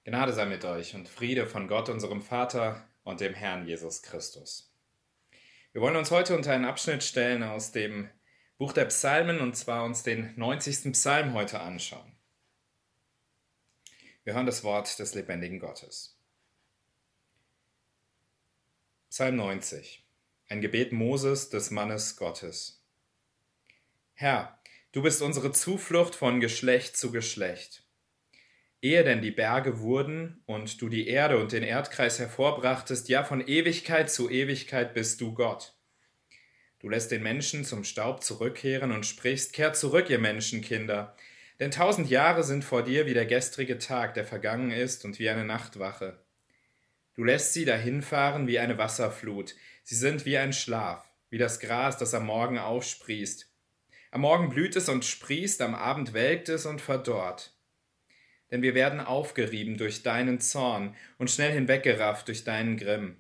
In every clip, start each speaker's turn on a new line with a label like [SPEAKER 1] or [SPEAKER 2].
[SPEAKER 1] Gnade sei mit euch und Friede von Gott, unserem Vater und dem Herrn Jesus Christus. Wir wollen uns heute unter einen Abschnitt stellen aus dem Buch der Psalmen, und zwar uns den 90. Psalm heute anschauen. Wir hören das Wort des lebendigen Gottes. Psalm 90. Ein Gebet Moses, des Mannes Gottes. Herr, du bist unsere Zuflucht von Geschlecht zu Geschlecht. Ehe denn die Berge wurden und du die Erde und den Erdkreis hervorbrachtest, ja, von Ewigkeit zu Ewigkeit bist du Gott. Du lässt den Menschen zum Staub zurückkehren und sprichst: Kehrt zurück, ihr Menschenkinder, denn 1000 Jahre sind vor dir wie der gestrige Tag, der vergangen ist, und wie eine Nachtwache. Du lässt sie dahinfahren wie eine Wasserflut, sie sind wie ein Schlaf, wie das Gras, das am Morgen aufsprießt. Am Morgen blüht es und sprießt, am Abend welkt es und verdorrt. Denn wir werden aufgerieben durch deinen Zorn und schnell hinweggerafft durch deinen Grimm.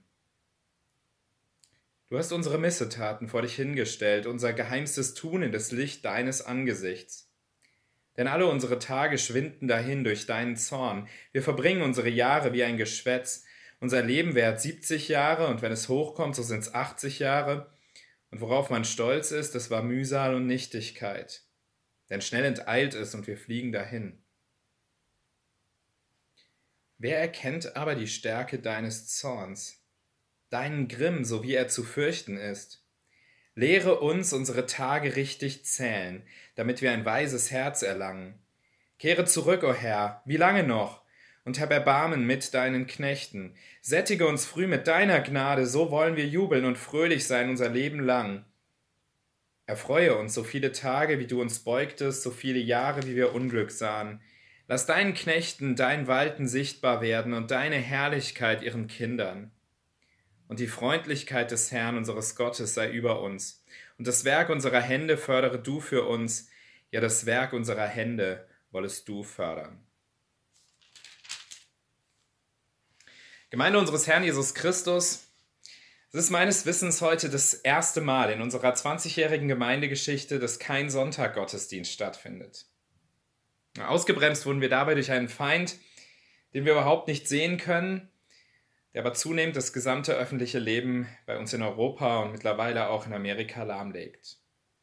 [SPEAKER 1] Du hast unsere Missetaten vor dich hingestellt, unser geheimstes Tun in das Licht deines Angesichts. Denn alle unsere Tage schwinden dahin durch deinen Zorn. Wir verbringen unsere Jahre wie ein Geschwätz. Unser Leben währt 70 Jahre, und wenn es hochkommt, so sind es 80 Jahre. Und worauf man stolz ist, das war Mühsal und Nichtigkeit. Denn schnell enteilt es, und wir fliegen dahin. Wer erkennt aber die Stärke deines Zorns, deinen Grimm, so wie er zu fürchten ist? Lehre uns unsere Tage richtig zählen, damit wir ein weises Herz erlangen. Kehre zurück, o Herr, wie lange noch? Und hab Erbarmen mit deinen Knechten. Sättige uns früh mit deiner Gnade, so wollen wir jubeln und fröhlich sein unser Leben lang. Erfreue uns so viele Tage, wie du uns beugtest, so viele Jahre, wie wir Unglück sahen. Lass deinen Knechten dein Walten sichtbar werden und deine Herrlichkeit ihren Kindern. Und die Freundlichkeit des Herrn, unseres Gottes, sei über uns. Und das Werk unserer Hände fördere du für uns. Ja, das Werk unserer Hände wollest du fördern. Gemeinde unseres Herrn Jesus Christus, es ist meines Wissens heute das erste Mal in unserer 20-jährigen Gemeindegeschichte, dass kein Sonntaggottesdienst stattfindet. Ausgebremst wurden wir dabei durch einen Feind, den wir überhaupt nicht sehen können, der aber zunehmend das gesamte öffentliche Leben bei uns in Europa und mittlerweile auch in Amerika lahmlegt.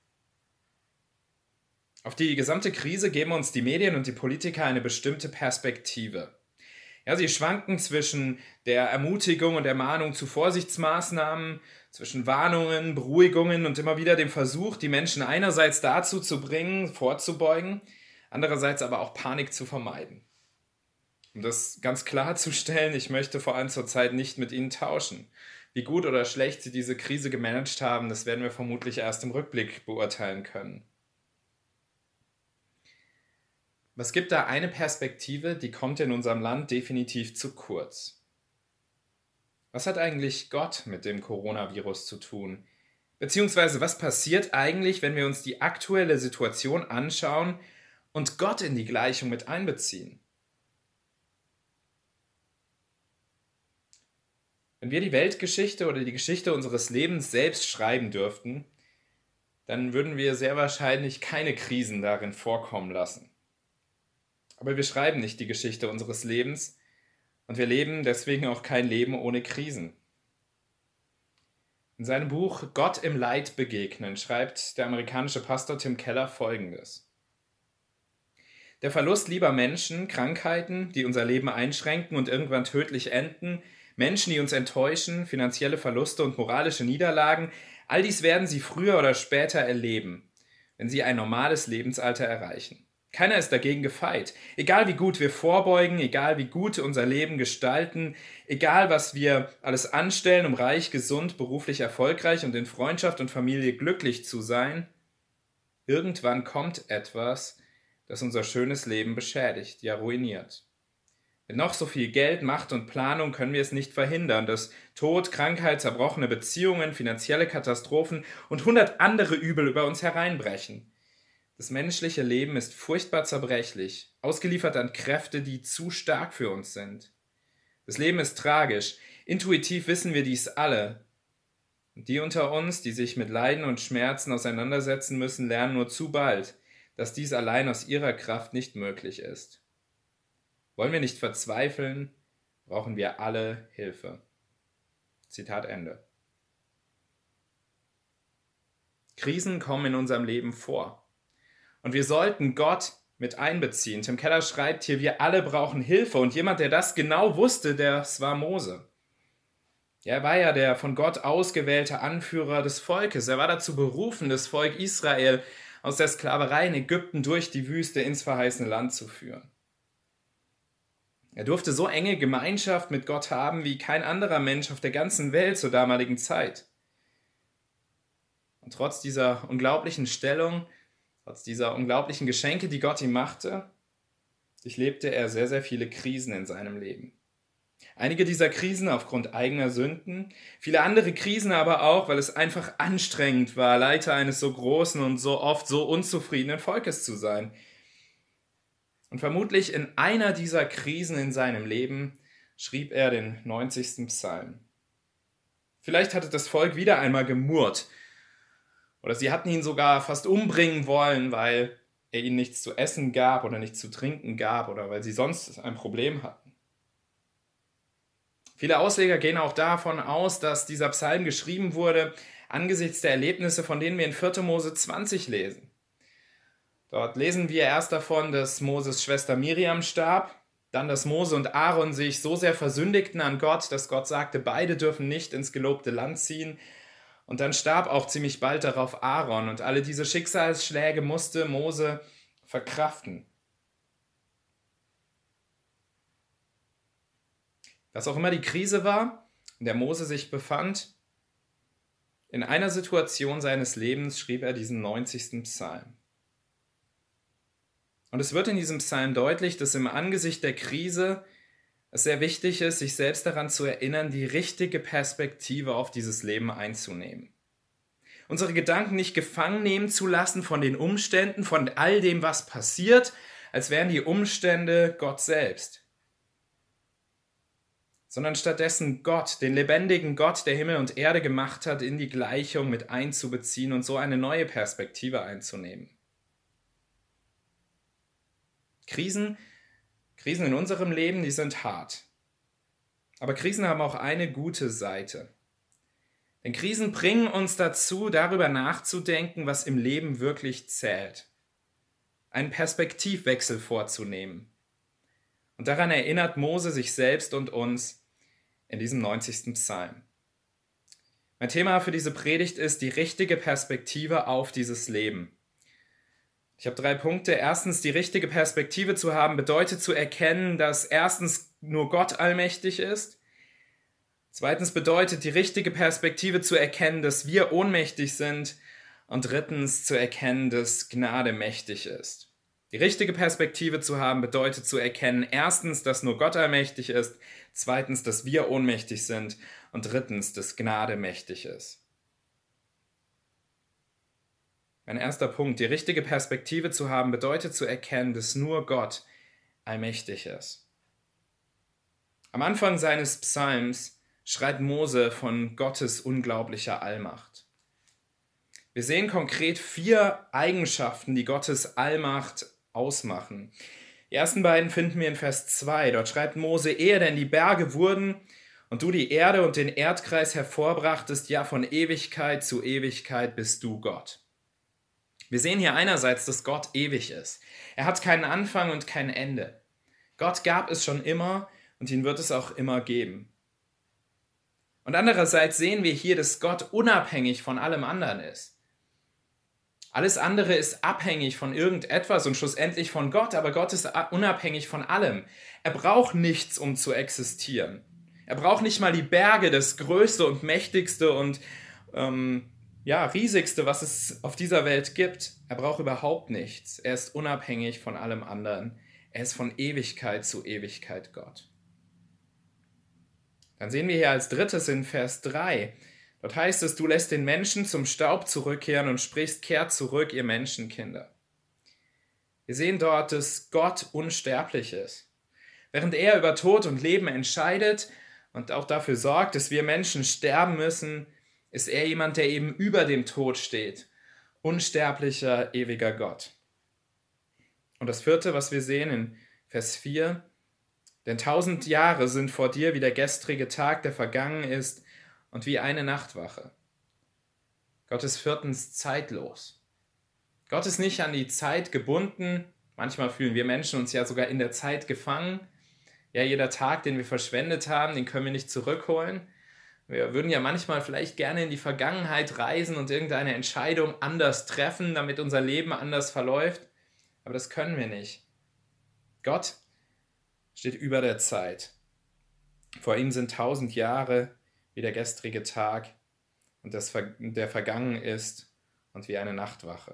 [SPEAKER 1] Auf die gesamte Krise geben uns die Medien und die Politiker eine bestimmte Perspektive. Ja, sie schwanken zwischen der Ermutigung und Ermahnung zu Vorsichtsmaßnahmen, zwischen Warnungen, Beruhigungen und immer wieder dem Versuch, die Menschen einerseits dazu zu bringen, vorzubeugen, andererseits aber auch Panik zu vermeiden. Um das ganz klarzustellen, ich möchte vor allem zurzeit nicht mit Ihnen tauschen. Wie gut oder schlecht Sie diese Krise gemanagt haben, das werden wir vermutlich erst im Rückblick beurteilen können. Aber es gibt da eine Perspektive, die kommt in unserem Land definitiv zu kurz. Was hat eigentlich Gott mit dem Coronavirus zu tun? Beziehungsweise was passiert eigentlich, wenn wir uns die aktuelle Situation anschauen und Gott in die Gleichung mit einbeziehen? Wenn wir die Weltgeschichte oder die Geschichte unseres Lebens selbst schreiben dürften, dann würden wir sehr wahrscheinlich keine Krisen darin vorkommen lassen. Aber wir schreiben nicht die Geschichte unseres Lebens und wir leben deswegen auch kein Leben ohne Krisen. In seinem Buch Gott im Leid begegnen schreibt der amerikanische Pastor Tim Keller Folgendes: Der Verlust lieber Menschen, Krankheiten, die unser Leben einschränken und irgendwann tödlich enden, Menschen, die uns enttäuschen, finanzielle Verluste und moralische Niederlagen, all dies werden sie früher oder später erleben, wenn sie ein normales Lebensalter erreichen. Keiner ist dagegen gefeit. Egal wie gut wir vorbeugen, egal wie gut unser Leben gestalten, egal was wir alles anstellen, um reich, gesund, beruflich erfolgreich und in Freundschaft und Familie glücklich zu sein, irgendwann kommt etwas, das unser schönes Leben beschädigt, ja ruiniert. Mit noch so viel Geld, Macht und Planung können wir es nicht verhindern, dass Tod, Krankheit, zerbrochene Beziehungen, finanzielle Katastrophen und 100 andere Übel über uns hereinbrechen. Das menschliche Leben ist furchtbar zerbrechlich, ausgeliefert an Kräfte, die zu stark für uns sind. Das Leben ist tragisch, intuitiv wissen wir dies alle. Und die unter uns, die sich mit Leiden und Schmerzen auseinandersetzen müssen, lernen nur zu bald, dass dies allein aus ihrer Kraft nicht möglich ist. Wollen wir nicht verzweifeln, brauchen wir alle Hilfe. Zitat Ende. Krisen kommen in unserem Leben vor. Und wir sollten Gott mit einbeziehen. Tim Keller schreibt hier, wir alle brauchen Hilfe. Und jemand, der das genau wusste, das war Mose. Er war ja der von Gott ausgewählte Anführer des Volkes. Er war dazu berufen, das Volk Israel aus der Sklaverei in Ägypten durch die Wüste ins verheißene Land zu führen. Er durfte so enge Gemeinschaft mit Gott haben wie kein anderer Mensch auf der ganzen Welt zur damaligen Zeit. Und trotz dieser unglaublichen Stellung, trotz dieser unglaublichen Geschenke, die Gott ihm machte, durchlebte er sehr, sehr viele Krisen in seinem Leben. Einige dieser Krisen aufgrund eigener Sünden, viele andere Krisen aber auch, weil es einfach anstrengend war, Leiter eines so großen und so oft so unzufriedenen Volkes zu sein. Und vermutlich in einer dieser Krisen in seinem Leben schrieb er den 90. Psalm. Vielleicht hatte das Volk wieder einmal gemurrt. Oder sie hatten ihn sogar fast umbringen wollen, weil er ihnen nichts zu essen gab oder nichts zu trinken gab oder weil sie sonst ein Problem hatten. Viele Ausleger gehen auch davon aus, dass dieser Psalm geschrieben wurde angesichts der Erlebnisse, von denen wir in 4. Mose 20 lesen. Dort lesen wir erst davon, dass Moses Schwester Miriam starb, dann, dass Mose und Aaron sich so sehr versündigten an Gott, dass Gott sagte, beide dürfen nicht ins gelobte Land ziehen. Und dann starb auch ziemlich bald darauf Aaron und alle diese Schicksalsschläge musste Mose verkraften. Was auch immer die Krise war, in der Mose sich befand, in einer Situation seines Lebens schrieb er diesen 90. Psalm. Und es wird in diesem Psalm deutlich, dass im Angesicht der Krise es sehr wichtig ist, sich selbst daran zu erinnern, die richtige Perspektive auf dieses Leben einzunehmen. Unsere Gedanken nicht gefangen nehmen zu lassen von den Umständen, von all dem, was passiert, als wären die Umstände Gott selbst. Sondern stattdessen Gott, den lebendigen Gott, der Himmel und Erde gemacht hat, in die Gleichung mit einzubeziehen und so eine neue Perspektive einzunehmen. Krisen in unserem Leben, die sind hart. Aber Krisen haben auch eine gute Seite. Denn Krisen bringen uns dazu, darüber nachzudenken, was im Leben wirklich zählt. Einen Perspektivwechsel vorzunehmen. Und daran erinnert Mose sich selbst und uns in diesem 90. Psalm. Mein Thema für diese Predigt ist die richtige Perspektive auf dieses Leben. Ich habe 3 Punkte. Erstens, die richtige Perspektive zu haben, bedeutet zu erkennen, dass erstens nur Gott allmächtig ist. Zweitens bedeutet die richtige Perspektive zu erkennen, dass wir ohnmächtig sind. Und drittens zu erkennen, dass Gnade mächtig ist. Die richtige Perspektive zu haben, bedeutet zu erkennen, erstens, dass nur Gott allmächtig ist. Zweitens, dass wir ohnmächtig sind. Und drittens, dass Gnade mächtig ist. Mein erster Punkt, die richtige Perspektive zu haben, bedeutet zu erkennen, dass nur Gott allmächtig ist. Am Anfang seines Psalms schreibt Mose von Gottes unglaublicher Allmacht. Wir sehen konkret 4 Eigenschaften, die Gottes Allmacht ausmachen. Die ersten beiden finden wir in Vers 2. Dort schreibt Mose, ehe denn die Berge wurden und du die Erde und den Erdkreis hervorbrachtest, ja von Ewigkeit zu Ewigkeit bist du Gott. Wir sehen hier einerseits, dass Gott ewig ist. Er hat keinen Anfang und kein Ende. Gott gab es schon immer und ihn wird es auch immer geben. Und andererseits sehen wir hier, dass Gott unabhängig von allem anderen ist. Alles andere ist abhängig von irgendetwas und schlussendlich von Gott, aber Gott ist unabhängig von allem. Er braucht nichts, um zu existieren. Er braucht nicht mal die Berge, das Größte und Mächtigste und riesigste, was es auf dieser Welt gibt. Er braucht überhaupt nichts. Er ist unabhängig von allem anderen. Er ist von Ewigkeit zu Ewigkeit Gott. Dann sehen wir hier als drittes in Vers 3. Dort heißt es, du lässt den Menschen zum Staub zurückkehren und sprichst, kehrt zurück, ihr Menschenkinder. Wir sehen dort, dass Gott unsterblich ist. Während er über Tod und Leben entscheidet und auch dafür sorgt, dass wir Menschen sterben müssen, ist er jemand, der eben über dem Tod steht. Unsterblicher, ewiger Gott. Und das vierte, was wir sehen in Vers 4, Denn 1000 Jahre sind vor dir wie der gestrige Tag, der vergangen ist, und wie eine Nachtwache. Gott ist viertens zeitlos. Gott ist nicht an die Zeit gebunden. Manchmal fühlen wir Menschen uns ja sogar in der Zeit gefangen. Ja, jeder Tag, den wir verschwendet haben, den können wir nicht zurückholen. Wir würden ja manchmal vielleicht gerne in die Vergangenheit reisen und irgendeine Entscheidung anders treffen, damit unser Leben anders verläuft. Aber das können wir nicht. Gott steht über der Zeit. Vor ihm sind 1000 Jahre wie der gestrige Tag und der vergangen ist und wie eine Nachtwache.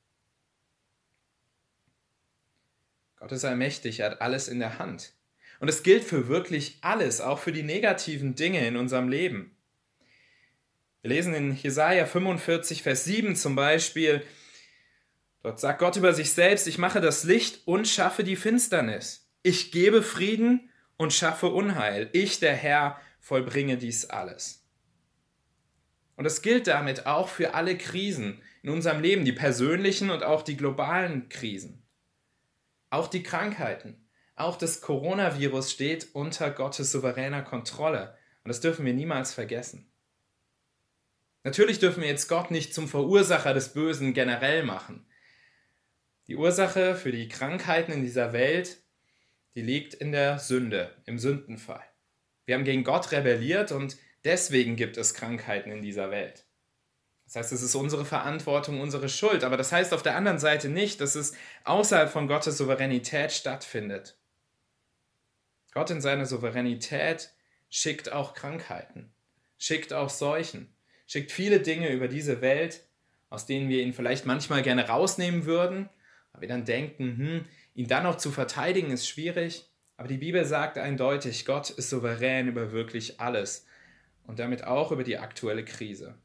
[SPEAKER 1] Gott ist allmächtig, er hat alles in der Hand. Und es gilt für wirklich alles, auch für die negativen Dinge in unserem Leben. Wir lesen in Jesaja 45, Vers 7 zum Beispiel, dort sagt Gott über sich selbst: Ich mache das Licht und schaffe die Finsternis. Ich gebe Frieden und schaffe Unheil. Ich, der Herr, vollbringe dies alles. Und es gilt damit auch für alle Krisen in unserem Leben, die persönlichen und auch die globalen Krisen. Auch die Krankheiten, auch das Coronavirus steht unter Gottes souveräner Kontrolle. Und das dürfen wir niemals vergessen. Natürlich dürfen wir jetzt Gott nicht zum Verursacher des Bösen generell machen. Die Ursache für die Krankheiten in dieser Welt, die liegt in der Sünde, im Sündenfall. Wir haben gegen Gott rebelliert und deswegen gibt es Krankheiten in dieser Welt. Das heißt, es ist unsere Verantwortung, unsere Schuld. Aber das heißt auf der anderen Seite nicht, dass es außerhalb von Gottes Souveränität stattfindet. Gott in seiner Souveränität schickt auch Krankheiten, schickt auch Seuchen, schickt viele Dinge über diese Welt, aus denen wir ihn vielleicht manchmal gerne rausnehmen würden, aber wir dann denken, ihn dann noch zu verteidigen ist schwierig. Aber die Bibel sagt eindeutig, Gott ist souverän über wirklich alles und damit auch über die aktuelle Krise.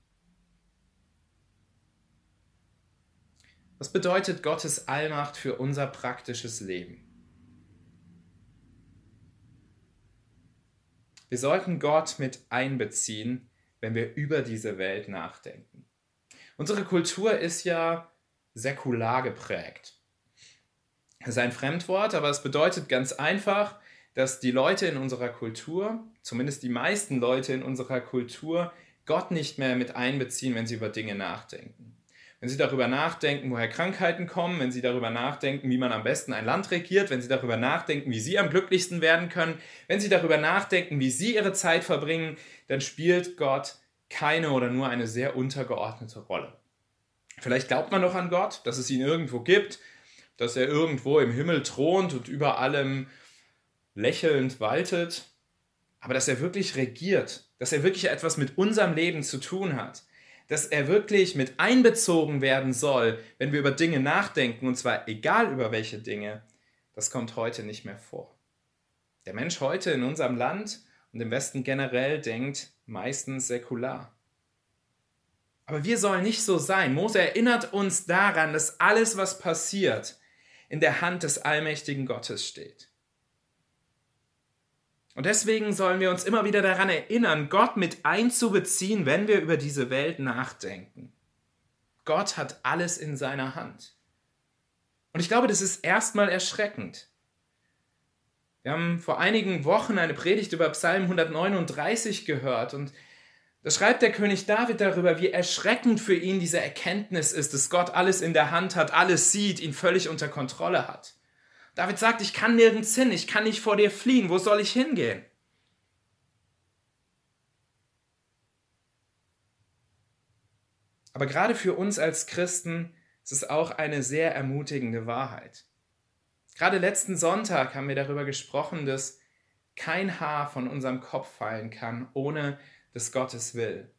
[SPEAKER 1] Was bedeutet Gottes Allmacht für unser praktisches Leben? Wir sollten Gott mit einbeziehen, wenn wir über diese Welt nachdenken. Unsere Kultur ist ja säkular geprägt. Das ist ein Fremdwort, aber es bedeutet ganz einfach, dass die Leute in unserer Kultur, zumindest die meisten Leute in unserer Kultur, Gott nicht mehr mit einbeziehen, wenn sie über Dinge nachdenken. Wenn sie darüber nachdenken, woher Krankheiten kommen, wenn sie darüber nachdenken, wie man am besten ein Land regiert, wenn sie darüber nachdenken, wie sie am glücklichsten werden können, wenn sie darüber nachdenken, wie sie ihre Zeit verbringen, dann spielt Gott keine oder nur eine sehr untergeordnete Rolle. Vielleicht glaubt man noch an Gott, dass es ihn irgendwo gibt, dass er irgendwo im Himmel thront und über allem lächelnd waltet, aber dass er wirklich regiert, dass er wirklich etwas mit unserem Leben zu tun hat, dass er wirklich mit einbezogen werden soll, wenn wir über Dinge nachdenken, und zwar egal über welche Dinge, das kommt heute nicht mehr vor. Der Mensch heute in unserem Land und im Westen generell denkt meistens säkular. Aber wir sollen nicht so sein. Mose erinnert uns daran, dass alles, was passiert, in der Hand des allmächtigen Gottes steht. Und deswegen sollen wir uns immer wieder daran erinnern, Gott mit einzubeziehen, wenn wir über diese Welt nachdenken. Gott hat alles in seiner Hand. Und ich glaube, das ist erstmal erschreckend. Wir haben vor einigen Wochen eine Predigt über Psalm 139 gehört und da schreibt der König David darüber, wie erschreckend für ihn diese Erkenntnis ist, dass Gott alles in der Hand hat, alles sieht, ihn völlig unter Kontrolle hat. David sagt, ich kann nirgends hin, ich kann nicht vor dir fliehen, wo soll ich hingehen? Aber gerade für uns als Christen ist es auch eine sehr ermutigende Wahrheit. Gerade letzten Sonntag haben wir darüber gesprochen, dass kein Haar von unserem Kopf fallen kann, ohne dass Gott es will.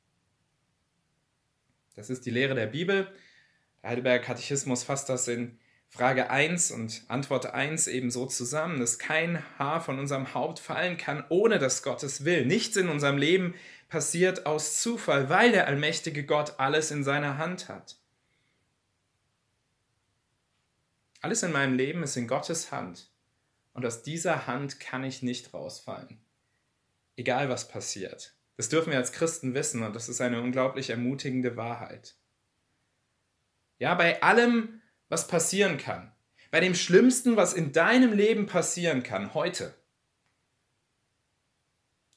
[SPEAKER 1] Das ist die Lehre der Bibel. Der Heidelberger Katechismus fasst das in Frage 1 und Antwort 1 ebenso zusammen, dass kein Haar von unserem Haupt fallen kann, ohne dass Gott es will. Nichts in unserem Leben passiert aus Zufall, weil der allmächtige Gott alles in seiner Hand hat. Alles in meinem Leben ist in Gottes Hand und aus dieser Hand kann ich nicht rausfallen. Egal was passiert. Das dürfen wir als Christen wissen und das ist eine unglaublich ermutigende Wahrheit. Ja, bei allem, was passieren kann, bei dem Schlimmsten, was in deinem Leben passieren kann, heute,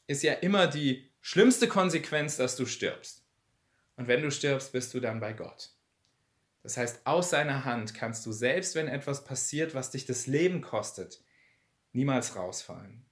[SPEAKER 1] ist ja immer die schlimmste Konsequenz, dass du stirbst. Und wenn du stirbst, bist du dann bei Gott. Das heißt, aus seiner Hand kannst du, selbst wenn etwas passiert, was dich das Leben kostet, niemals rausfallen.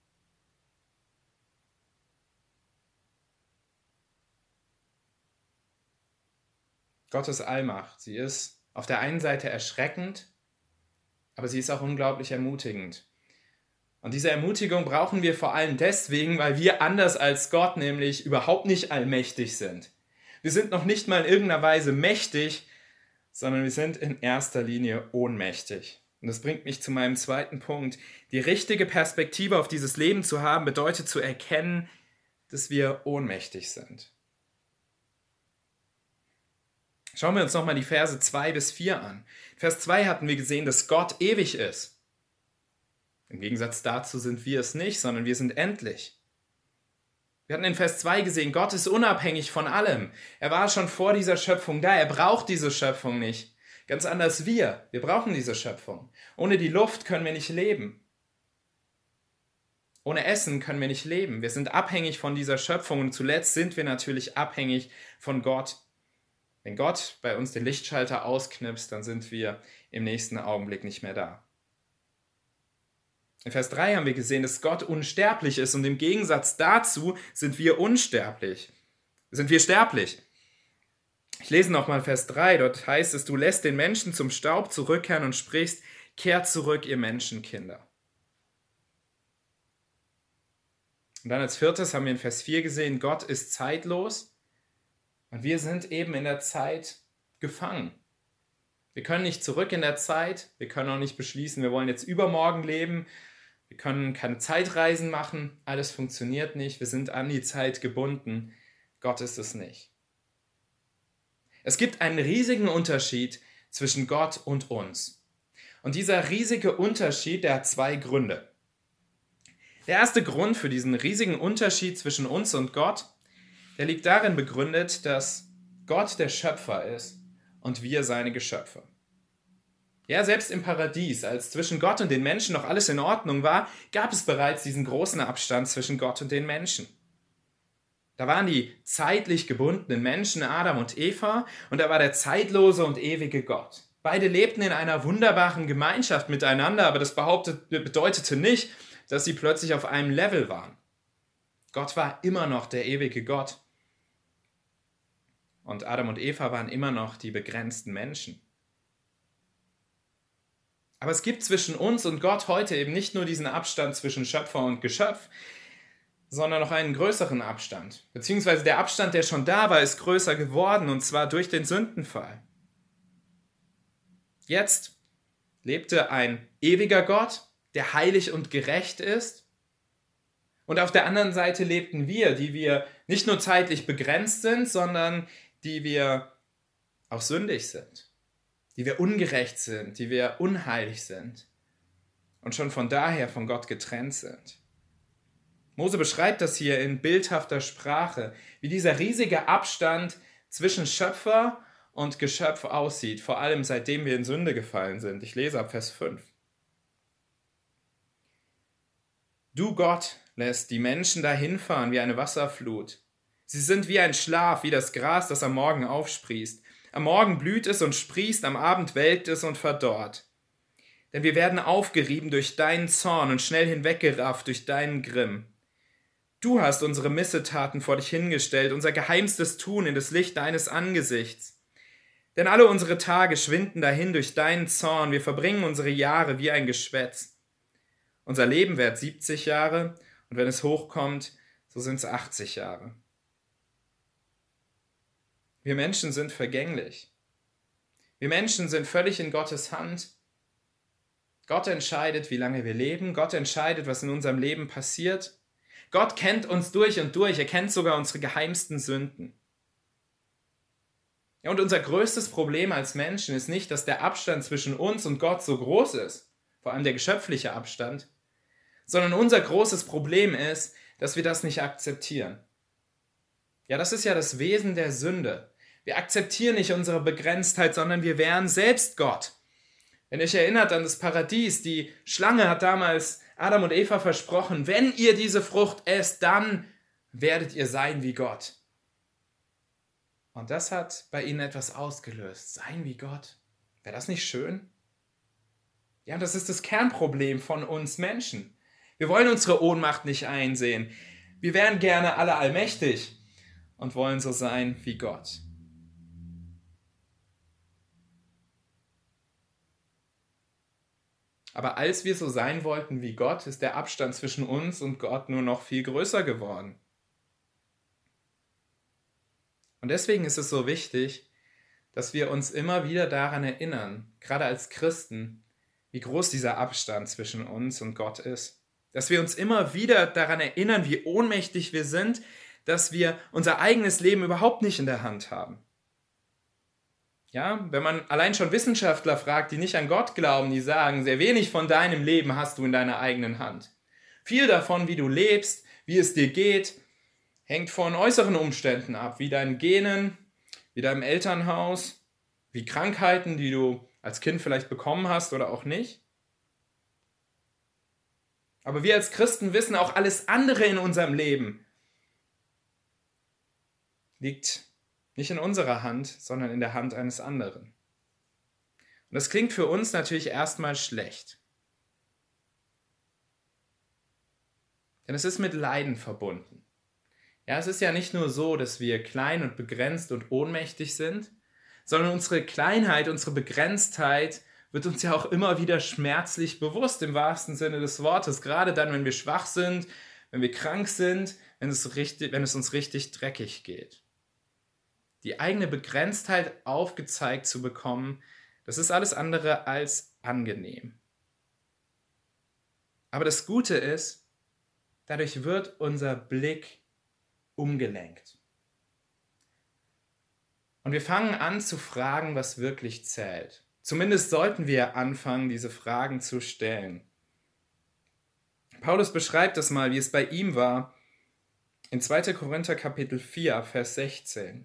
[SPEAKER 1] Gottes Allmacht, sie ist auf der einen Seite erschreckend, aber sie ist auch unglaublich ermutigend. Und diese Ermutigung brauchen wir vor allem deswegen, weil wir anders als Gott nämlich überhaupt nicht allmächtig sind. Wir sind noch nicht mal in irgendeiner Weise mächtig, sondern wir sind in erster Linie ohnmächtig. Und das bringt mich zu meinem zweiten Punkt. Die richtige Perspektive auf dieses Leben zu haben, bedeutet zu erkennen, dass wir ohnmächtig sind. Schauen wir uns nochmal die Verse 2 bis 4 an. In Vers 2 hatten wir gesehen, dass Gott ewig ist. Im Gegensatz dazu sind wir es nicht, sondern wir sind endlich. Wir hatten in Vers 2 gesehen, Gott ist unabhängig von allem. Er war schon vor dieser Schöpfung da, er braucht diese Schöpfung nicht. Ganz anders wir brauchen diese Schöpfung. Ohne die Luft können wir nicht leben. Ohne Essen können wir nicht leben. Wir sind abhängig von dieser Schöpfung und zuletzt sind wir natürlich abhängig von Gott. Wenn Gott bei uns den Lichtschalter ausknipst, dann sind wir im nächsten Augenblick nicht mehr da. In Vers 3 haben wir gesehen, dass Gott unsterblich ist und im Gegensatz dazu sind wir unsterblich. Sind wir sterblich. Ich lese nochmal Vers 3, dort heißt es, du lässt den Menschen zum Staub zurückkehren und sprichst, kehrt zurück, ihr Menschenkinder. Und dann als viertes haben wir in Vers 4 gesehen, Gott ist zeitlos. Und wir sind eben in der Zeit gefangen. Wir können nicht zurück in der Zeit, wir können auch nicht beschließen, wir wollen jetzt übermorgen leben, wir können keine Zeitreisen machen, alles funktioniert nicht, wir sind an die Zeit gebunden. Gott ist es nicht. Es gibt einen riesigen Unterschied zwischen Gott und uns. Und dieser riesige Unterschied, der hat zwei Gründe. Der erste Grund für diesen riesigen Unterschied zwischen uns und Gott, der liegt darin begründet, dass Gott der Schöpfer ist und wir seine Geschöpfe. Ja, selbst im Paradies, als zwischen Gott und den Menschen noch alles in Ordnung war, gab es bereits diesen großen Abstand zwischen Gott und den Menschen. Da waren die zeitlich gebundenen Menschen Adam und Eva und da war der zeitlose und ewige Gott. Beide lebten in einer wunderbaren Gemeinschaft miteinander, aber das bedeutete nicht, dass sie plötzlich auf einem Level waren. Gott war immer noch der ewige Gott. Und Adam und Eva waren immer noch die begrenzten Menschen. Aber es gibt zwischen uns und Gott heute eben nicht nur diesen Abstand zwischen Schöpfer und Geschöpf, sondern noch einen größeren Abstand. Beziehungsweise der Abstand, der schon da war, ist größer geworden, und zwar durch den Sündenfall. Jetzt lebte ein ewiger Gott, der heilig und gerecht ist. Und auf der anderen Seite lebten wir, die wir nicht nur zeitlich begrenzt sind, sondern die wir auch sündig sind, die wir ungerecht sind, die wir unheilig sind und schon von daher von Gott getrennt sind. Mose beschreibt das hier in bildhafter Sprache, wie dieser riesige Abstand zwischen Schöpfer und Geschöpf aussieht, vor allem seitdem wir in Sünde gefallen sind. Ich lese ab Vers 5. Du Gott lässt die Menschen dahinfahren wie eine Wasserflut. Sie sind wie ein Schlaf, wie das Gras, das am Morgen aufsprießt. Am Morgen blüht es und sprießt, am Abend welkt es und verdorrt. Denn wir werden aufgerieben durch deinen Zorn und schnell hinweggerafft durch deinen Grimm. Du hast unsere Missetaten vor dich hingestellt, unser geheimstes Tun in das Licht deines Angesichts. Denn alle unsere Tage schwinden dahin durch deinen Zorn, wir verbringen unsere Jahre wie ein Geschwätz. Unser Leben währt 70 Jahre, und wenn es hochkommt, so sind es 80 Jahre. Wir Menschen sind vergänglich. Wir Menschen sind völlig in Gottes Hand. Gott entscheidet, wie lange wir leben. Gott entscheidet, was in unserem Leben passiert. Gott kennt uns durch und durch. Er kennt sogar unsere geheimsten Sünden. Ja, und unser größtes Problem als Menschen ist nicht, dass der Abstand zwischen uns und Gott so groß ist, vor allem der geschöpfliche Abstand, sondern unser großes Problem ist, dass wir das nicht akzeptieren. Ja, das ist ja das Wesen der Sünde. Wir akzeptieren nicht unsere Begrenztheit, sondern wir wären selbst Gott. Wenn ihr euch erinnert an das Paradies, die Schlange hat damals Adam und Eva versprochen, wenn ihr diese Frucht esst, dann werdet ihr sein wie Gott. Und das hat bei ihnen etwas ausgelöst. Sein wie Gott. Wäre das nicht schön? Ja, das ist das Kernproblem von uns Menschen. Wir wollen unsere Ohnmacht nicht einsehen. Wir wären gerne alle allmächtig und wollen so sein wie Gott. Aber als wir so sein wollten wie Gott, ist der Abstand zwischen uns und Gott nur noch viel größer geworden. Und deswegen ist es so wichtig, dass wir uns immer wieder daran erinnern, gerade als Christen, wie groß dieser Abstand zwischen uns und Gott ist. Dass wir uns immer wieder daran erinnern, wie ohnmächtig wir sind, dass wir unser eigenes Leben überhaupt nicht in der Hand haben. Ja, wenn man allein schon Wissenschaftler fragt, die nicht an Gott glauben, die sagen, sehr wenig von deinem Leben hast du in deiner eigenen Hand. Viel davon, wie du lebst, wie es dir geht, hängt von äußeren Umständen ab, wie deinen Genen, wie deinem Elternhaus, wie Krankheiten, die du als Kind vielleicht bekommen hast oder auch nicht. Aber wir als Christen wissen, auch alles andere in unserem Leben liegt nicht in unserer Hand, sondern in der Hand eines anderen. Und das klingt für uns natürlich erstmal schlecht. Denn es ist mit Leiden verbunden. Ja, es ist ja nicht nur so, dass wir klein und begrenzt und ohnmächtig sind, sondern unsere Kleinheit, unsere Begrenztheit wird uns ja auch immer wieder schmerzlich bewusst, im wahrsten Sinne des Wortes. Gerade dann, wenn wir schwach sind, wenn wir krank sind, wenn es uns richtig dreckig geht. Die eigene Begrenztheit aufgezeigt zu bekommen, das ist alles andere als angenehm. Aber das Gute ist, dadurch wird unser Blick umgelenkt. Und wir fangen an zu fragen, was wirklich zählt. Zumindest sollten wir anfangen, diese Fragen zu stellen. Paulus beschreibt es mal, wie es bei ihm war, in 2. Korinther Kapitel 4, Vers 16.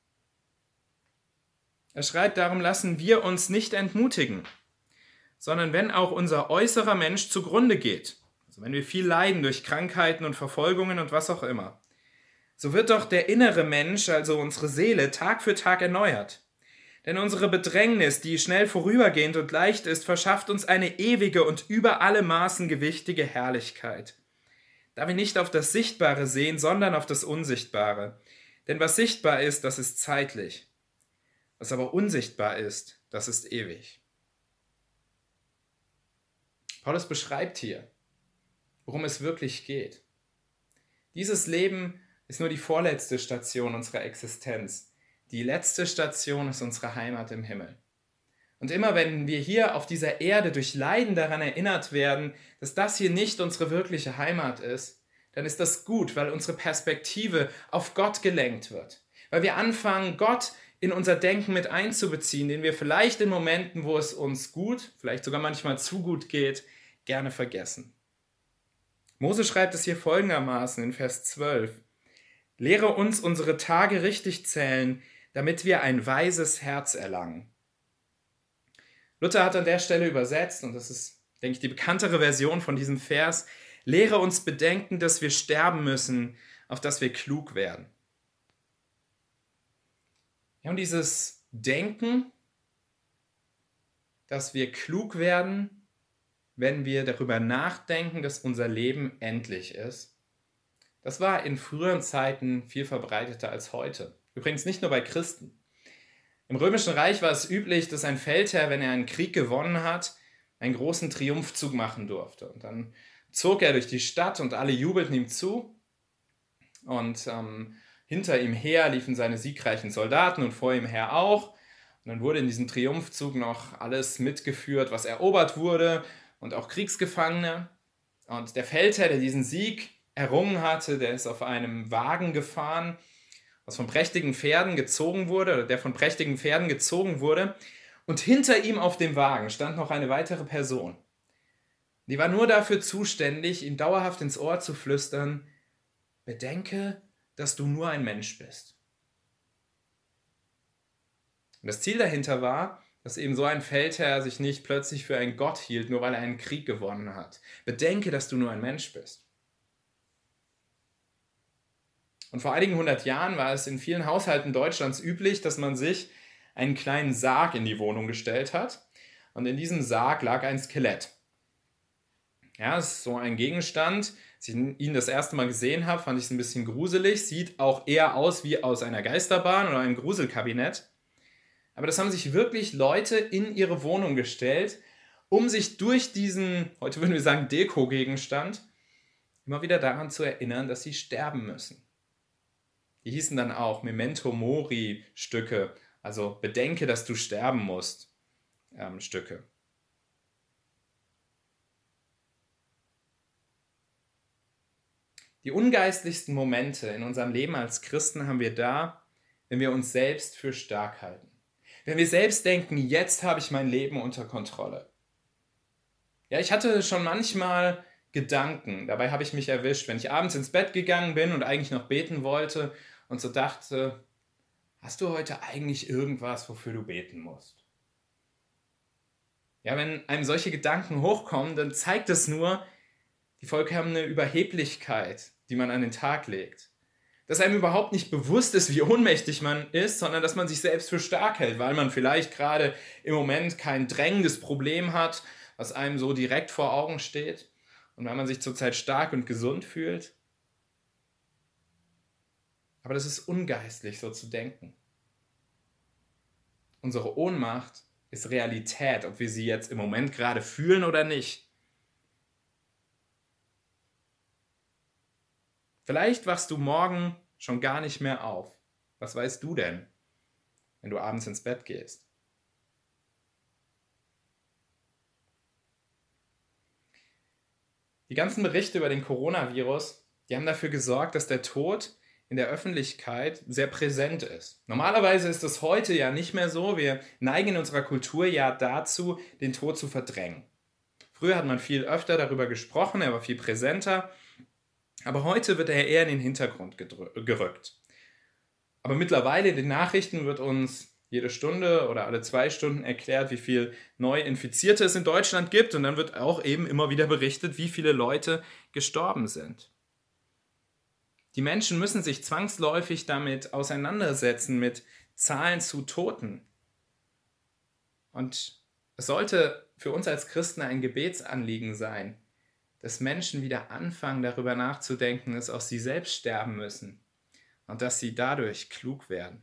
[SPEAKER 1] Er schreibt, darum lassen wir uns nicht entmutigen, sondern wenn auch unser äußerer Mensch zugrunde geht, also wenn wir viel leiden durch Krankheiten und Verfolgungen und was auch immer, so wird doch der innere Mensch, also unsere Seele, Tag für Tag erneuert. Denn unsere Bedrängnis, die schnell vorübergehend und leicht ist, verschafft uns eine ewige und über alle Maßen gewichtige Herrlichkeit. Da wir nicht auf das Sichtbare sehen, sondern auf das Unsichtbare. Denn was sichtbar ist, das ist zeitlich. Was aber unsichtbar ist, das ist ewig. Paulus beschreibt hier, worum es wirklich geht. Dieses Leben ist nur die vorletzte Station unserer Existenz. Die letzte Station ist unsere Heimat im Himmel. Und immer wenn wir hier auf dieser Erde durch Leiden daran erinnert werden, dass das hier nicht unsere wirkliche Heimat ist, dann ist das gut, weil unsere Perspektive auf Gott gelenkt wird. Weil wir anfangen, Gott in unser Denken mit einzubeziehen, den wir vielleicht in Momenten, wo es uns gut, vielleicht sogar manchmal zu gut geht, gerne vergessen. Mose schreibt es hier folgendermaßen in Vers 12. Lehre uns unsere Tage richtig zählen, damit wir ein weises Herz erlangen. Luther hat an der Stelle übersetzt, und das ist, denke ich, die bekanntere Version von diesem Vers, lehre uns bedenken, dass wir sterben müssen, auf dass wir klug werden. Ja, und dieses Denken, dass wir klug werden, wenn wir darüber nachdenken, dass unser Leben endlich ist, das war in früheren Zeiten viel verbreiteter als heute. Übrigens nicht nur bei Christen. Im Römischen Reich war es üblich, dass ein Feldherr, wenn er einen Krieg gewonnen hat, einen großen Triumphzug machen durfte. Und dann zog er durch die Stadt und alle jubelten ihm zu. Und hinter ihm her liefen seine siegreichen Soldaten und vor ihm her auch. Und dann wurde in diesem Triumphzug noch alles mitgeführt, was erobert wurde und auch Kriegsgefangene. Und der Feldherr, der diesen Sieg errungen hatte, der ist auf einem Wagen gefahren, was von prächtigen Pferden gezogen wurde, oder der von prächtigen Pferden gezogen wurde. Und hinter ihm auf dem Wagen stand noch eine weitere Person. Die war nur dafür zuständig, ihm dauerhaft ins Ohr zu flüstern: Bedenke, dass du nur ein Mensch bist. Und das Ziel dahinter war, dass eben so ein Feldherr sich nicht plötzlich für einen Gott hielt, nur weil er einen Krieg gewonnen hat. Bedenke, dass du nur ein Mensch bist. Und vor einigen 100 Jahren war es in vielen Haushalten Deutschlands üblich, dass man sich einen kleinen Sarg in die Wohnung gestellt hat. Und in diesem Sarg lag ein Skelett. Ja, es ist so ein Gegenstand. Als ich ihn das erste Mal gesehen habe, fand ich es ein bisschen gruselig. Sieht auch eher aus wie aus einer Geisterbahn oder einem Gruselkabinett. Aber das haben sich wirklich Leute in ihre Wohnung gestellt, um sich durch diesen, heute würden wir sagen, Deko-Gegenstand, immer wieder daran zu erinnern, dass sie sterben müssen. Die hießen dann auch Memento Mori Stücke, also bedenke, dass du sterben musst, Stücke. Die ungeistlichsten Momente in unserem Leben als Christen haben wir da, wenn wir uns selbst für stark halten. Wenn wir selbst denken, jetzt habe ich mein Leben unter Kontrolle. Ja, ich hatte schon manchmal Gedanken, dabei habe ich mich erwischt, wenn ich abends ins Bett gegangen bin und eigentlich noch beten wollte und so dachte, hast du heute eigentlich irgendwas, wofür du beten musst? Ja, wenn einem solche Gedanken hochkommen, dann zeigt es nur die vollkommene Überheblichkeit, die man an den Tag legt. Dass einem überhaupt nicht bewusst ist, wie ohnmächtig man ist, sondern dass man sich selbst für stark hält, weil man vielleicht gerade im Moment kein drängendes Problem hat, was einem so direkt vor Augen steht und weil man sich zurzeit stark und gesund fühlt. Aber das ist ungeistlich, so zu denken. Unsere Ohnmacht ist Realität, ob wir sie jetzt im Moment gerade fühlen oder nicht. Vielleicht wachst du morgen schon gar nicht mehr auf. Was weißt du denn, wenn du abends ins Bett gehst? Die ganzen Berichte über den Coronavirus, die haben dafür gesorgt, dass der Tod in der Öffentlichkeit sehr präsent ist. Normalerweise ist es heute ja nicht mehr so. Wir neigen in unserer Kultur ja dazu, den Tod zu verdrängen. Früher hat man viel öfter darüber gesprochen, er war viel präsenter. Aber heute wird er eher in den Hintergrund gerückt. Aber mittlerweile in den Nachrichten wird uns jede Stunde oder alle 2 Stunden erklärt, wie viel neu Infizierte es in Deutschland gibt. Und dann wird auch eben immer wieder berichtet, wie viele Leute gestorben sind. Die Menschen müssen sich zwangsläufig damit auseinandersetzen, mit Zahlen zu Toten. Und es sollte für uns als Christen ein Gebetsanliegen sein, dass Menschen wieder anfangen, darüber nachzudenken, dass auch sie selbst sterben müssen und dass sie dadurch klug werden.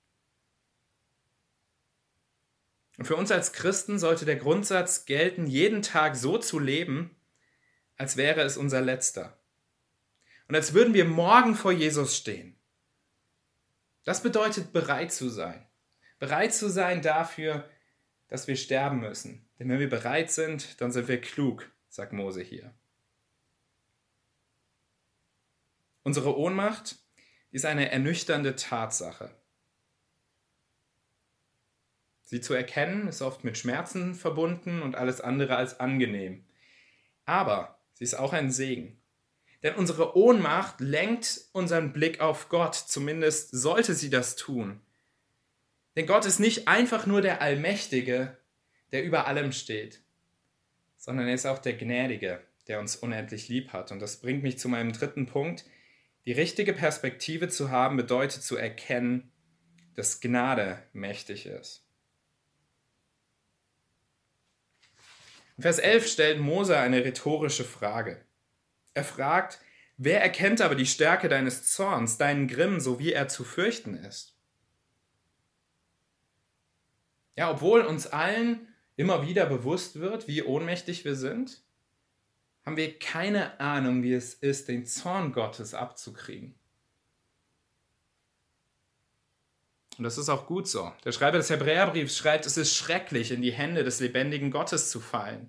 [SPEAKER 1] Und für uns als Christen sollte der Grundsatz gelten, jeden Tag so zu leben, als wäre es unser letzter. Und als würden wir morgen vor Jesus stehen. Das bedeutet, bereit zu sein. Bereit zu sein dafür, dass wir sterben müssen. Denn wenn wir bereit sind, dann sind wir klug, sagt Mose hier. Unsere Ohnmacht ist eine ernüchternde Tatsache. Sie zu erkennen ist oft mit Schmerzen verbunden und alles andere als angenehm. Aber sie ist auch ein Segen. Denn unsere Ohnmacht lenkt unseren Blick auf Gott, zumindest sollte sie das tun. Denn Gott ist nicht einfach nur der Allmächtige, der über allem steht, sondern er ist auch der Gnädige, der uns unendlich lieb hat. Und das bringt mich zu meinem 3. Punkt. Die richtige Perspektive zu haben, bedeutet zu erkennen, dass Gnade mächtig ist. In Vers 11 stellt Mose eine rhetorische Frage. Er fragt, wer erkennt aber die Stärke deines Zorns, deinen Grimm, so wie er zu fürchten ist? Ja, obwohl uns allen immer wieder bewusst wird, wie ohnmächtig wir sind, haben wir keine Ahnung, wie es ist, den Zorn Gottes abzukriegen. Und das ist auch gut so. Der Schreiber des Hebräerbriefs schreibt, es ist schrecklich, in die Hände des lebendigen Gottes zu fallen.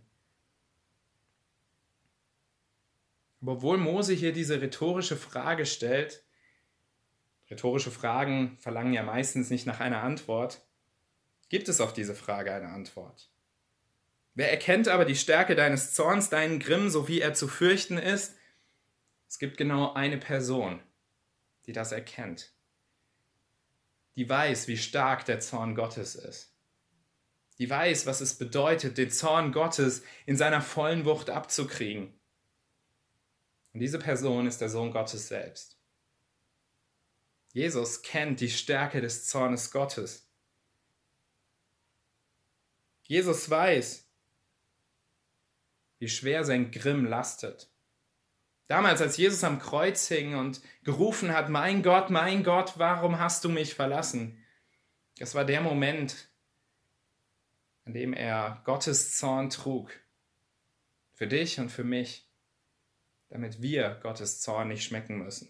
[SPEAKER 1] Aber obwohl Mose hier diese rhetorische Frage stellt, rhetorische Fragen verlangen ja meistens nicht nach einer Antwort, gibt es auf diese Frage eine Antwort. Wer erkennt aber die Stärke deines Zorns, deinen Grimm, so wie er zu fürchten ist? Es gibt genau eine Person, die das erkennt. Die weiß, wie stark der Zorn Gottes ist. Die weiß, was es bedeutet, den Zorn Gottes in seiner vollen Wucht abzukriegen. Und diese Person ist der Sohn Gottes selbst. Jesus kennt die Stärke des Zornes Gottes. Jesus weiß, wie schwer sein Grimm lastet. Damals, als Jesus am Kreuz hing und gerufen hat, mein Gott, warum hast du mich verlassen? Das war der Moment, an dem er Gottes Zorn trug. Für dich und für mich, damit wir Gottes Zorn nicht schmecken müssen.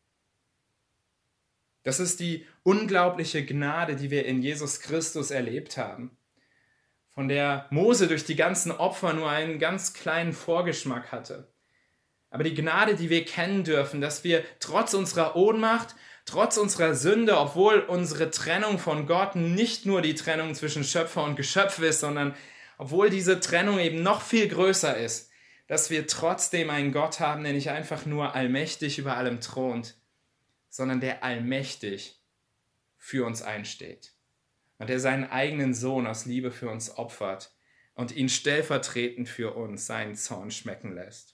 [SPEAKER 1] Das ist die unglaubliche Gnade, die wir in Jesus Christus erlebt haben, von der Mose durch die ganzen Opfer nur einen ganz kleinen Vorgeschmack hatte. Aber die Gnade, die wir kennen dürfen, dass wir trotz unserer Ohnmacht, trotz unserer Sünde, obwohl unsere Trennung von Gott nicht nur die Trennung zwischen Schöpfer und Geschöpf ist, sondern obwohl diese Trennung eben noch viel größer ist, dass wir trotzdem einen Gott haben, der nicht einfach nur allmächtig über allem thront, sondern der allmächtig für uns einsteht. Und der seinen eigenen Sohn aus Liebe für uns opfert und ihn stellvertretend für uns seinen Zorn schmecken lässt.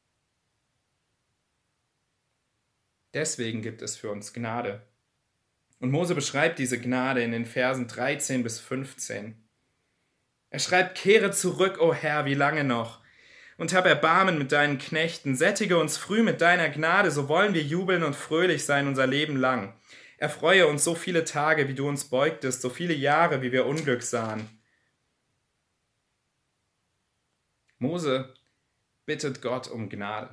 [SPEAKER 1] Deswegen gibt es für uns Gnade. Und Mose beschreibt diese Gnade in den Versen 13 bis 15. Er schreibt, kehre zurück, o Herr, wie lange noch? Und hab Erbarmen mit deinen Knechten, sättige uns früh mit deiner Gnade, so wollen wir jubeln und fröhlich sein unser Leben lang. Erfreue uns so viele Tage, wie du uns beugtest, so viele Jahre, wie wir Unglück sahen. Mose bittet Gott um Gnade.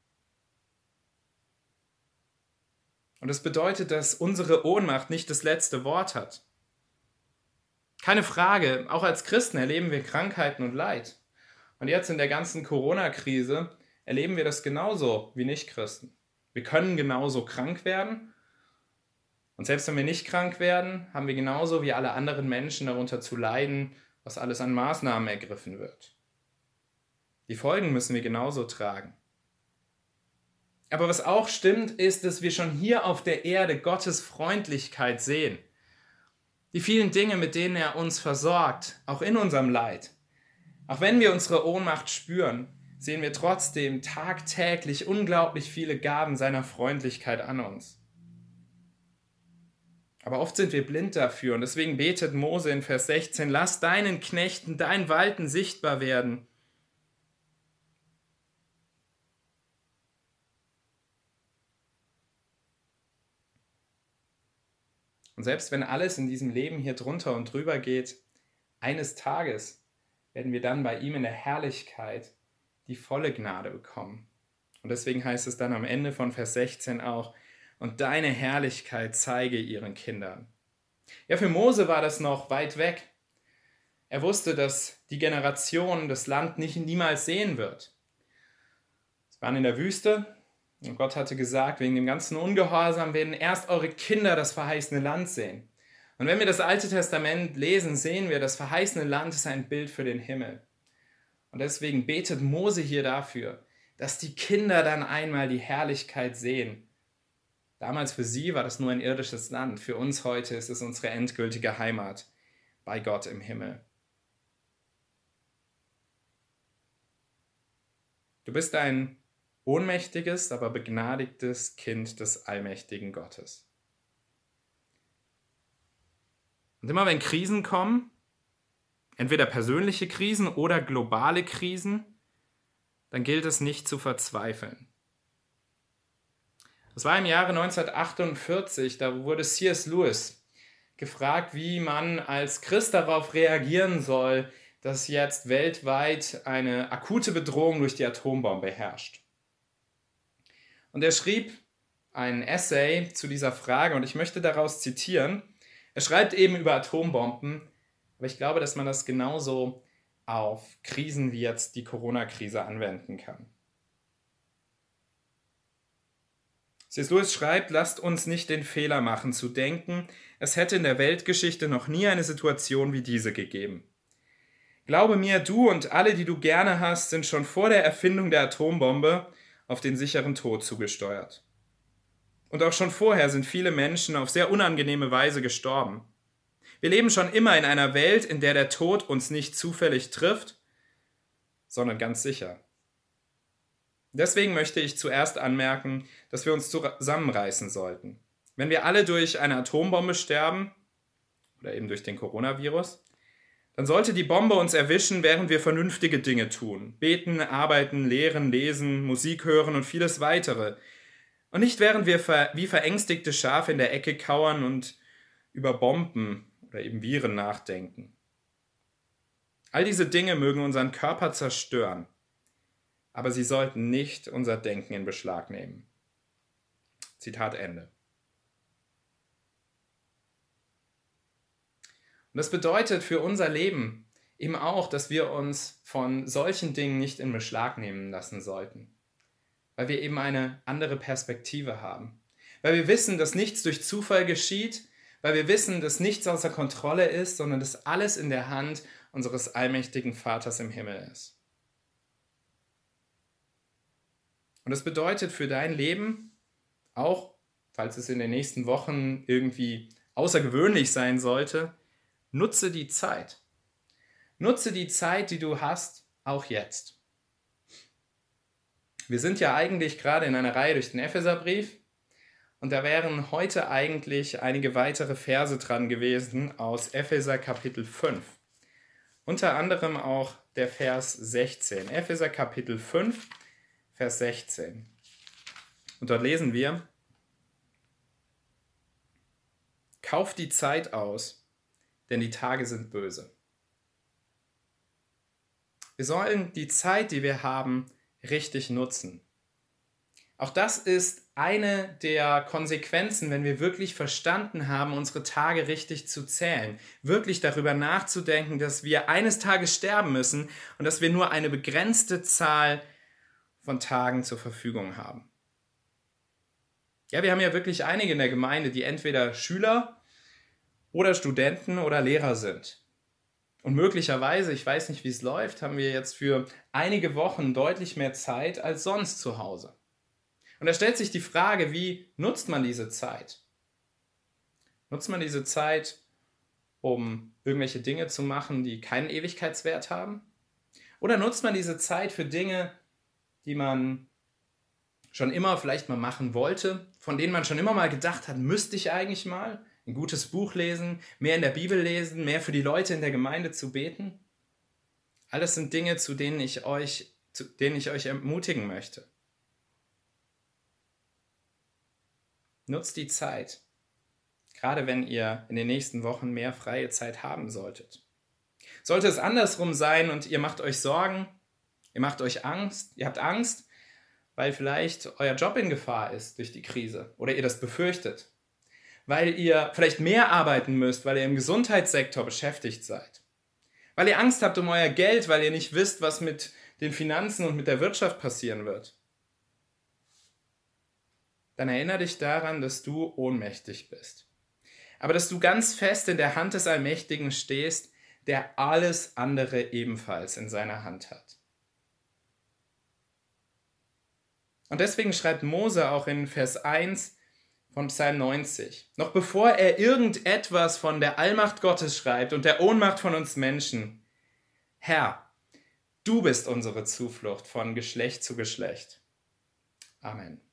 [SPEAKER 1] Und das bedeutet, dass unsere Ohnmacht nicht das letzte Wort hat. Keine Frage, auch als Christen erleben wir Krankheiten und Leid. Und jetzt in der ganzen Corona-Krise erleben wir das genauso wie Nichtchristen. Wir können genauso krank werden. Und selbst wenn wir nicht krank werden, haben wir genauso wie alle anderen Menschen darunter zu leiden, was alles an Maßnahmen ergriffen wird. Die Folgen müssen wir genauso tragen. Aber was auch stimmt, ist, dass wir schon hier auf der Erde Gottes Freundlichkeit sehen. Die vielen Dinge, mit denen er uns versorgt, auch in unserem Leid. Auch wenn wir unsere Ohnmacht spüren, sehen wir trotzdem tagtäglich unglaublich viele Gaben seiner Freundlichkeit an uns. Aber oft sind wir blind dafür und deswegen betet Mose in Vers 16, lass deinen Knechten dein Walten sichtbar werden. Und selbst wenn alles in diesem Leben hier drunter und drüber geht, eines Tages werden wir dann bei ihm in der Herrlichkeit die volle Gnade bekommen. Und deswegen heißt es dann am Ende von Vers 16 auch, und deine Herrlichkeit zeige ihren Kindern. Ja, für Mose war das noch weit weg. Er wusste, dass die Generation das Land niemals sehen wird. Sie waren in der Wüste. Und Gott hatte gesagt, wegen dem ganzen Ungehorsam werden erst eure Kinder das verheißene Land sehen. Und wenn wir das Alte Testament lesen, sehen wir, das verheißene Land ist ein Bild für den Himmel. Und deswegen betet Mose hier dafür, dass die Kinder dann einmal die Herrlichkeit sehen. Damals für sie war das nur ein irdisches Land. Für uns heute ist es unsere endgültige Heimat bei Gott im Himmel. Du bist ein ohnmächtiges, aber begnadigtes Kind des allmächtigen Gottes. Und immer wenn Krisen kommen, entweder persönliche Krisen oder globale Krisen, dann gilt es nicht zu verzweifeln. Das war im Jahre 1948, da wurde C.S. Lewis gefragt, wie man als Christ darauf reagieren soll, dass jetzt weltweit eine akute Bedrohung durch die Atombombe herrscht. Und er schrieb ein Essay zu dieser Frage und ich möchte daraus zitieren. Er schreibt eben über Atombomben, aber ich glaube, dass man das genauso auf Krisen wie jetzt die Corona-Krise anwenden kann. C.S. Lewis schreibt, lasst uns nicht den Fehler machen, zu denken, es hätte in der Weltgeschichte noch nie eine Situation wie diese gegeben. Glaube mir, du und alle, die du gerne hast, sind schon vor der Erfindung der Atombombe auf den sicheren Tod zugesteuert. Und auch schon vorher sind viele Menschen auf sehr unangenehme Weise gestorben. Wir leben schon immer in einer Welt, in der der Tod uns nicht zufällig trifft, sondern ganz sicher. Deswegen möchte ich zuerst anmerken, dass wir uns zusammenreißen sollten. Wenn wir alle durch eine Atombombe sterben oder eben durch den Coronavirus, dann sollte die Bombe uns erwischen, während wir vernünftige Dinge tun. Beten, arbeiten, lehren, lesen, Musik hören und vieles weitere. Und nicht während wir wie verängstigte Schafe in der Ecke kauern und über Bomben oder eben Viren nachdenken. All diese Dinge mögen unseren Körper zerstören, aber sie sollten nicht unser Denken in Beschlag nehmen. Zitat Ende. Und das bedeutet für unser Leben eben auch, dass wir uns von solchen Dingen nicht in Beschlag nehmen lassen sollten, weil wir eben eine andere Perspektive haben, weil wir wissen, dass nichts durch Zufall geschieht, weil wir wissen, dass nichts außer Kontrolle ist, sondern dass alles in der Hand unseres allmächtigen Vaters im Himmel ist. Und das bedeutet für dein Leben, auch falls es in den nächsten Wochen irgendwie außergewöhnlich sein sollte, nutze die Zeit. Nutze die Zeit, die du hast, auch jetzt. Wir sind ja eigentlich gerade in einer Reihe durch den Epheserbrief und da wären heute eigentlich einige weitere Verse dran gewesen aus Epheser Kapitel 5. Unter anderem auch der Vers 16. Epheser Kapitel 5, Vers 16. Und dort lesen wir: Kauft die Zeit aus, denn die Tage sind böse. Wir sollen die Zeit, die wir haben, richtig nutzen. Auch das ist eine der Konsequenzen, wenn wir wirklich verstanden haben, unsere Tage richtig zu zählen. Wirklich darüber nachzudenken, dass wir eines Tages sterben müssen und dass wir nur eine begrenzte Zahl von Tagen zur Verfügung haben. Ja, wir haben ja wirklich einige in der Gemeinde, die entweder Schüler oder Studenten oder Lehrer sind. Und möglicherweise, ich weiß nicht, wie es läuft, haben wir jetzt für einige Wochen deutlich mehr Zeit als sonst zu Hause. Und da stellt sich die Frage, wie nutzt man diese Zeit? Nutzt man diese Zeit, um irgendwelche Dinge zu machen, die keinen Ewigkeitswert haben? Oder nutzt man diese Zeit für Dinge, die man schon immer vielleicht mal machen wollte, von denen man schon immer mal gedacht hat, müsste ich eigentlich mal ein gutes Buch lesen, mehr in der Bibel lesen, mehr für die Leute in der Gemeinde zu beten? Alles sind Dinge, zu denen ich euch ermutigen möchte. Nutzt die Zeit, gerade wenn ihr in den nächsten Wochen mehr freie Zeit haben solltet. Sollte es andersrum sein und ihr macht euch Sorgen, ihr habt Angst, weil vielleicht euer Job in Gefahr ist durch die Krise oder ihr das befürchtet, weil ihr vielleicht mehr arbeiten müsst, weil ihr im Gesundheitssektor beschäftigt seid, weil ihr Angst habt um euer Geld, weil ihr nicht wisst, was mit den Finanzen und mit der Wirtschaft passieren wird, dann erinnere dich daran, dass du ohnmächtig bist. Aber dass du ganz fest in der Hand des Allmächtigen stehst, der alles andere ebenfalls in seiner Hand hat. Und deswegen schreibt Mose auch in Vers 1 von Psalm 90, noch bevor er irgendetwas von der Allmacht Gottes schreibt und der Ohnmacht von uns Menschen: Herr, du bist unsere Zuflucht von Geschlecht zu Geschlecht. Amen.